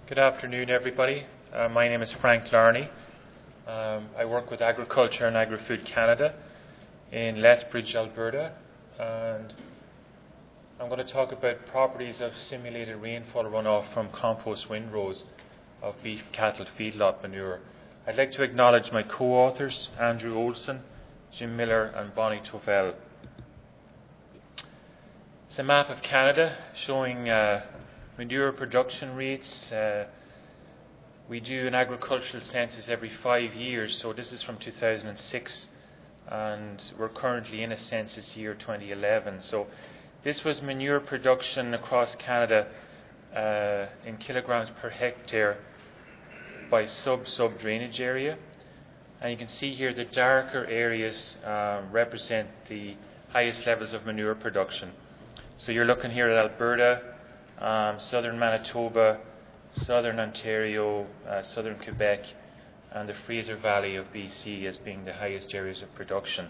Good afternoon, everybody. My name is Frank Larney. I work with Agriculture and Agri-Food Canada in Lethbridge, Alberta, and I'm going to talk about properties of simulated rainfall runoff from compost windrows of beef cattle feedlot manure. I'd like to acknowledge my co-authors, Andrew Olson, Jim Miller and Bonnie Tovell. It's a map of Canada showing manure production rates. We do an agricultural census every 5 years, so this is from 2006, and we're currently in a census year 2011. So this was manure production across Canada in kilograms per hectare by sub drainage area. And you can see here the darker areas represent the highest levels of manure production. So you're looking here at Alberta, southern Manitoba, southern Ontario, southern Quebec, and the Fraser Valley of BC as being the highest areas of production.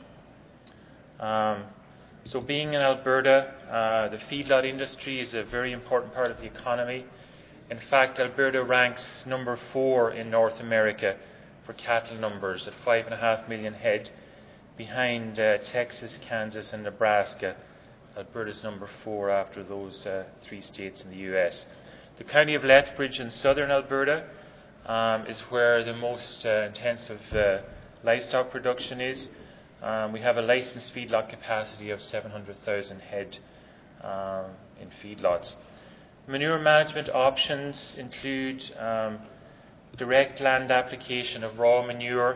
So being in Alberta, the feedlot industry is a very important part of the economy. In fact, Alberta ranks number 4 in North America for cattle numbers at 5.5 million head, behind Texas, Kansas, and Nebraska. Alberta's number 4 after those 3 states in the US. The county of Lethbridge in southern Alberta is where the most intensive livestock production is. We have a licensed feedlot capacity of 700,000 head in feedlots. Manure management options include direct land application of raw manure,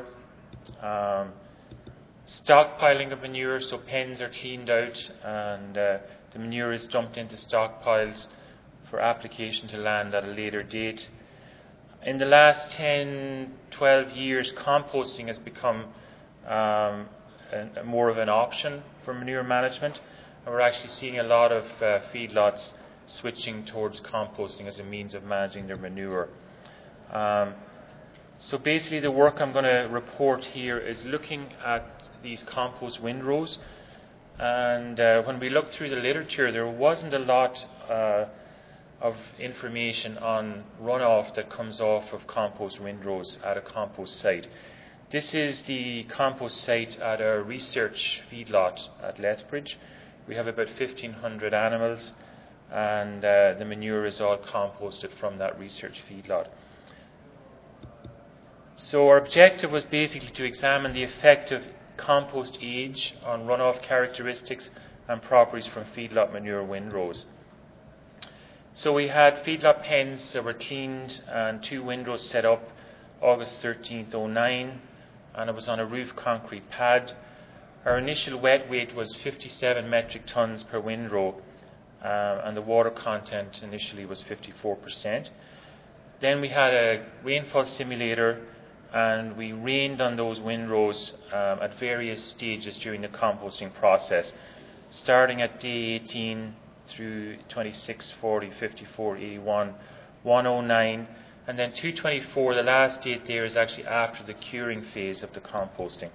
stockpiling of manure, so pens are cleaned out and the manure is dumped into stockpiles for application to land at a later date. In the last 10-12 years, composting has become more of an option for manure management, and we're actually seeing a lot of feedlots switching towards composting as a means of managing their manure. So basically the work I'm going to report here is looking at these compost windrows, and when we looked through the literature, there wasn't a lot of information on runoff that comes off of compost windrows at a compost site. This is the compost site at our research feedlot at Lethbridge. We have about 1,500 animals, and the manure is all composted from that research feedlot. So our objective was basically to examine the effect of compost age on runoff characteristics and properties from feedlot manure windrows. So we had feedlot pens that were cleaned and 2 windrows set up August 13th, 2009, and it was on a roof concrete pad. Our initial wet weight was 57 metric tons per windrow, and the water content initially was 54%. Then we had a rainfall simulator, and we rained on those windrows at various stages during the composting process, starting at day 18 through 26, 40, 54, 81, 109, and then 224, the last date there, is actually after the curing phase of the composting.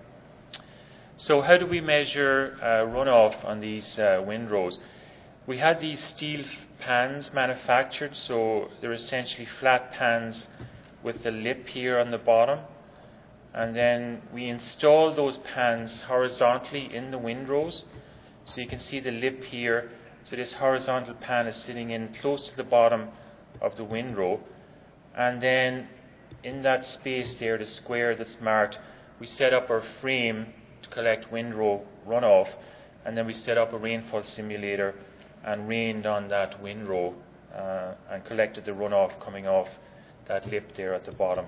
So how do we measure runoff on these windrows? We had these steel pans manufactured, so they're essentially flat pans with the lip here on the bottom, and then we install those pans horizontally in the windrows. So you can see the lip here. So this horizontal pan is sitting in close to the bottom of the windrow, and then in that space there, the square that's marked, we set up our frame to collect windrow runoff, and then we set up a rainfall simulator and rained on that windrow and collected the runoff coming off that lip there at the bottom.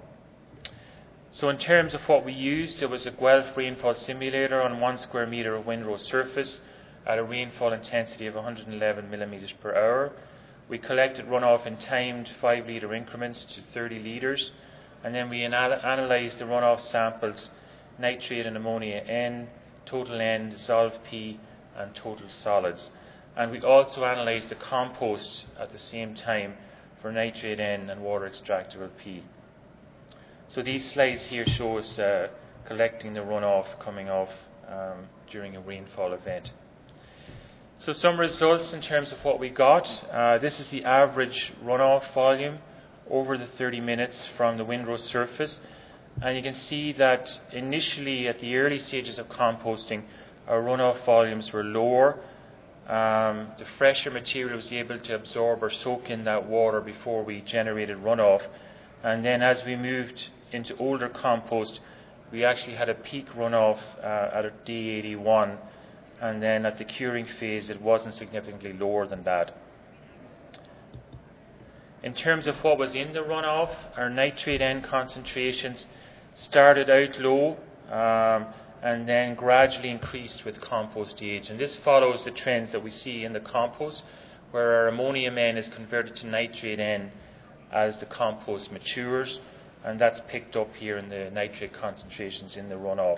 So in terms of what we used, there was a Guelph rainfall simulator on 1 square metre of windrow surface at a rainfall intensity of 111 millimetres per hour. We collected runoff in timed 5 litre increments to 30 litres, and then we analysed the runoff samples, nitrate and ammonia N, total N, dissolved P, and total solids. And we also analysed the compost at the same time for nitrate N and water extractable P. So these slides here show us collecting the runoff coming off during a rainfall event. So some results in terms of what we got. This is the average runoff volume over the 30 minutes from the windrow surface. And you can see that initially at the early stages of composting, our runoff volumes were lower. The fresher material was able to absorb or soak in that water before we generated runoff. And then as we moved into older compost, we actually had a peak runoff at day 81. And then at the curing phase, it wasn't significantly lower than that. In terms of what was in the runoff, our nitrate N concentrations started out low and then gradually increased with compost age. And this follows the trends that we see in the compost, where our ammonium N is converted to nitrate N as the compost matures, and that's picked up here in the nitrate concentrations in the runoff.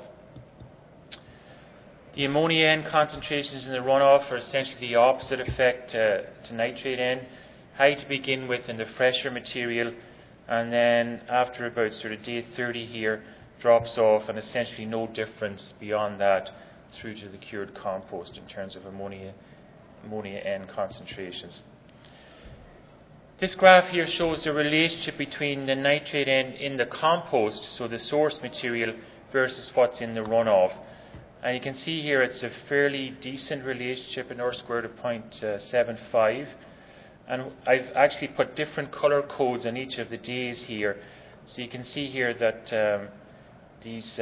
The ammonia N concentrations in the runoff are essentially the opposite effect to nitrate N. High to begin with in the fresher material, and then after about sort of day 30 here, drops off, and essentially no difference beyond that through to the cured compost in terms of ammonia N concentrations. This graph here shows the relationship between the nitrate N in the compost, so the source material, versus what's in the runoff. And you can see here it's a fairly decent relationship in R² of 0.75. And I've actually put different color codes on each of the days here. So you can see here that these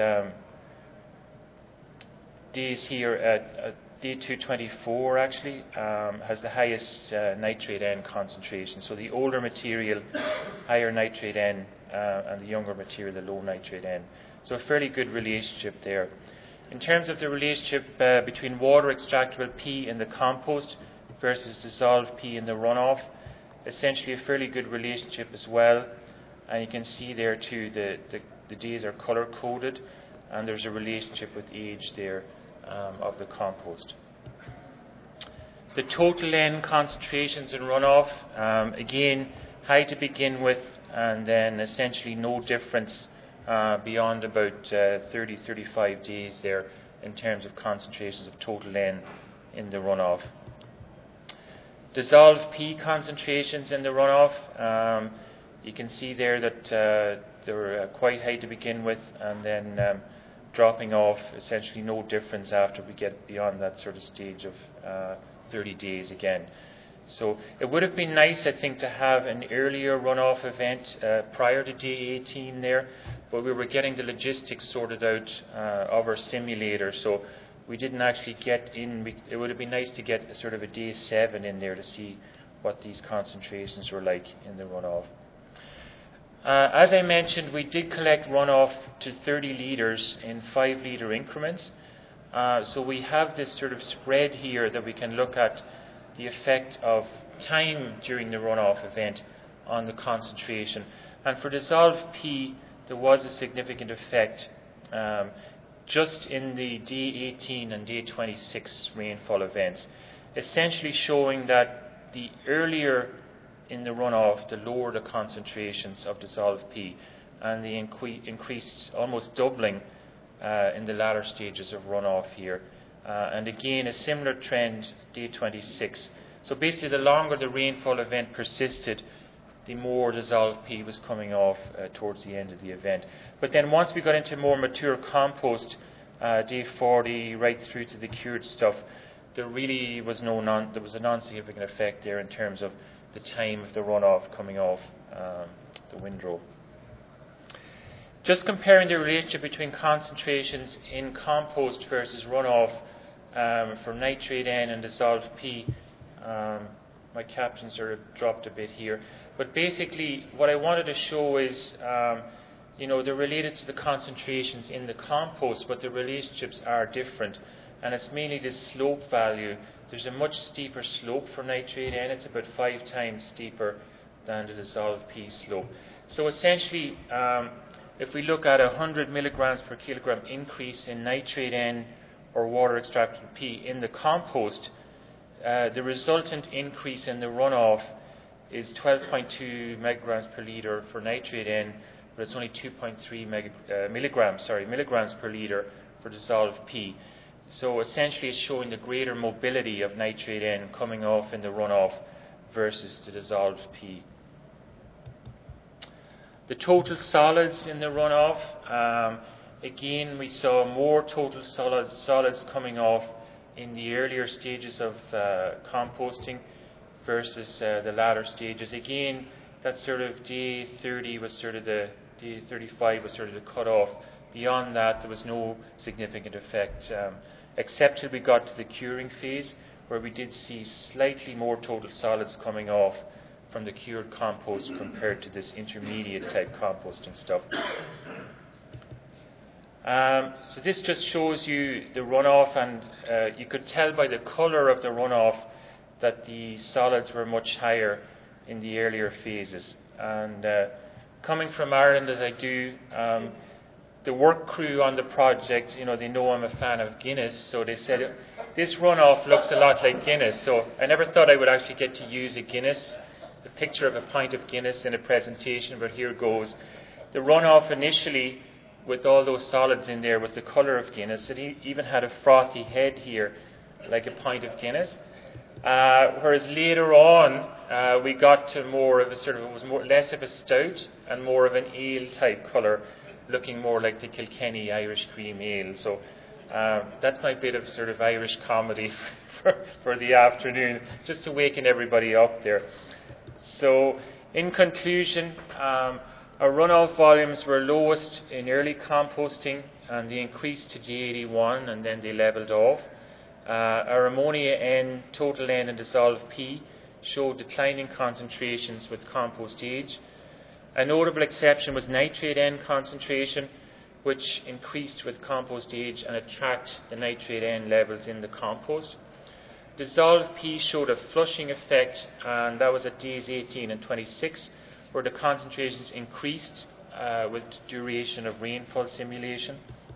days here at day 224 actually has the highest nitrate N concentration. So the older material, higher nitrate N, and the younger material, the low nitrate N. So a fairly good relationship there. In terms of the relationship between water extractable P in the compost versus dissolved P in the runoff, essentially a fairly good relationship as well. And you can see there too the days are color coded, and there's a relationship with age there of the compost. The total N concentrations in runoff, again high to begin with, and then essentially no difference beyond about 30-35 days there in terms of concentrations of total N in the runoff. Dissolved P concentrations in the runoff, you can see there that they were quite high to begin with, and then dropping off, essentially no difference after we get beyond that sort of stage of 30 days again. So it would have been nice, I think, to have an earlier runoff event prior to day 18 there, but we were getting the logistics sorted out of our simulator, so we didn't actually get in. It would have been nice to get sort of a day 7 in there to see what these concentrations were like in the runoff. As I mentioned, we did collect runoff to 30 litres in 5 litre increments. So we have this sort of spread here that we can look at the effect of time during the runoff event on the concentration. And for dissolved P, there was a significant effect just in the day 18 and day 26 rainfall events, essentially showing that the earlier in the runoff, the lower the concentrations of dissolved P, and the increased, almost doubling in the latter stages of runoff here. And again, a similar trend, day 26. So basically, the longer the rainfall event persisted, the more dissolved P was coming off towards the end of the event. But then once we got into more mature compost, day 40 right through to the cured stuff, there really was there was a non-significant effect there in terms of the time of the runoff coming off the windrow. Just comparing the relationship between concentrations in compost versus runoff for nitrate N and dissolved P. My captions are dropped a bit here. But basically, what I wanted to show is, they're related to the concentrations in the compost, but the relationships are different. And it's mainly the slope value. There's a much steeper slope for nitrate N. It's about 5 times steeper than the dissolved P slope. So essentially, if we look at 100 milligrams per kilogram increase in nitrate N or water extracted P in the compost, the resultant increase in the runoff is 12.2 megagrams per litre for nitrate N, but it's only 2.3 milligrams per litre for dissolved P. So essentially it's showing the greater mobility of nitrate N coming off in the runoff versus the dissolved P. The total solids in the runoff, again, we saw more total solids coming off in the earlier stages of composting versus the latter stages. Again, that sort of day 30 was sort of day 35 was sort of the cutoff. Beyond that, there was no significant effect, except till we got to the curing phase, where we did see slightly more total solids coming off from the cured compost compared to this intermediate type composting stuff. So this just shows you the runoff, and you could tell by the colour of the runoff that the solids were much higher in the earlier phases. And coming from Ireland as I do, the work crew on the project, they know I'm a fan of Guinness, so they said, this runoff looks a lot like Guinness. So I never thought I would actually get to use a Guinness, a picture of a pint of Guinness in a presentation, but here goes. The runoff initially, with all those solids in there, was the colour of Guinness. It even had a frothy head here, like a pint of Guinness. Whereas later on, we got to more of a sort of, it was less of a stout and more of an ale type colour, looking more like the Kilkenny Irish cream ale. So that's my bit of sort of Irish comedy for the afternoon, just to waken everybody up there. So in conclusion, our runoff volumes were lowest in early composting, and they increased to G81 and then they levelled off. Our ammonia N, total N and dissolved P showed declining concentrations with compost age. A notable exception was nitrate N concentration, which increased with compost age and attract the nitrate N levels in the compost. Dissolved P showed a flushing effect, and that was at days 18 and 26, where the concentrations increased with duration of rainfall simulation.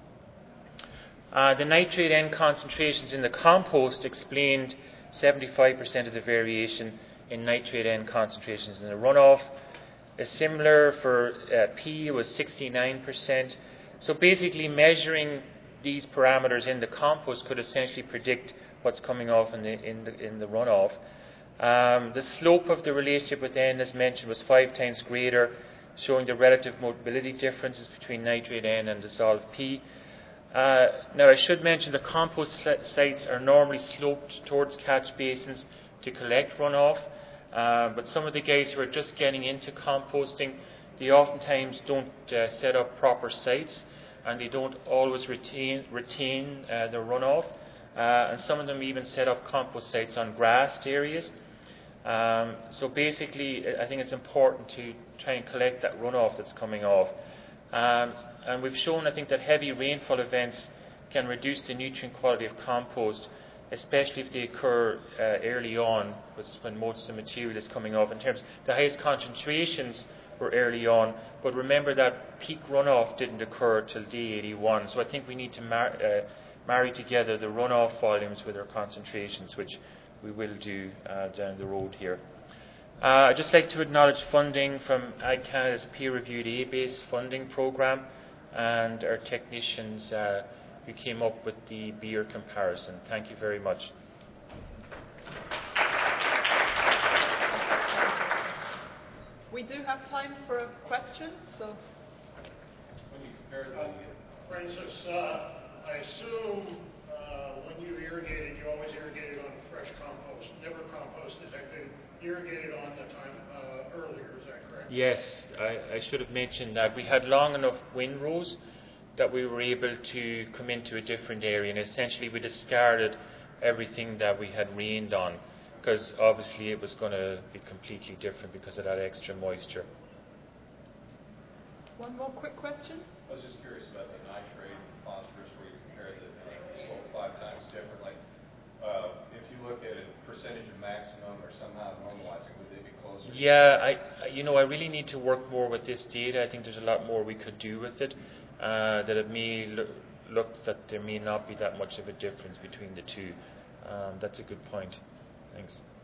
The nitrate N concentrations in the compost explained 75% of the variation in nitrate N concentrations in the runoff. Similar for P was 69%. So basically measuring these parameters in the compost could essentially predict what's coming off in the runoff. The slope of the relationship with N, as mentioned, was 5 times greater, showing the relative mobility differences between nitrate N and dissolved P. Now, I should mention the compost sites are normally sloped towards catch basins to collect runoff, but some of the guys who are just getting into composting, they oftentimes don't set up proper sites, and they don't always retain the runoff, and some of them even set up compost sites on grassed areas. So basically, I think it's important to try and collect that runoff that's coming off. And we've shown, I think, that heavy rainfall events can reduce the nutrient quality of compost, especially if they occur early on, when most of the material is coming off. In terms, the highest concentrations were early on, but remember that peak runoff didn't occur till day 81. So I think we need to marry together the runoff volumes with our concentrations, which we will do down the road here. I'd just like to acknowledge funding from Ag Canada's peer-reviewed A-base funding program and our technicians who came up with the beer comparison. Thank you very much. We do have time for a question, so. When you compare Francis, I assume when you irrigated, you always irrigated on fresh compost, never compost that had been irrigated on the time earlier, is that correct? Yes, I should have mentioned that. We had long enough windrows that we were able to come into a different area, and essentially we discarded everything that we had rained on, because obviously it was going to be completely different because of that extra moisture. One more quick question. I was just curious about the nitrate and phosphorus where you compared the slope 5 times differently. If you look at a percentage of maximum or somehow normalizing, would they be closer? Yeah, I really need to work more with this data. I think there's a lot more we could do with it. That it may look that there may not be that much of a difference between the two. That's a good point. Thanks.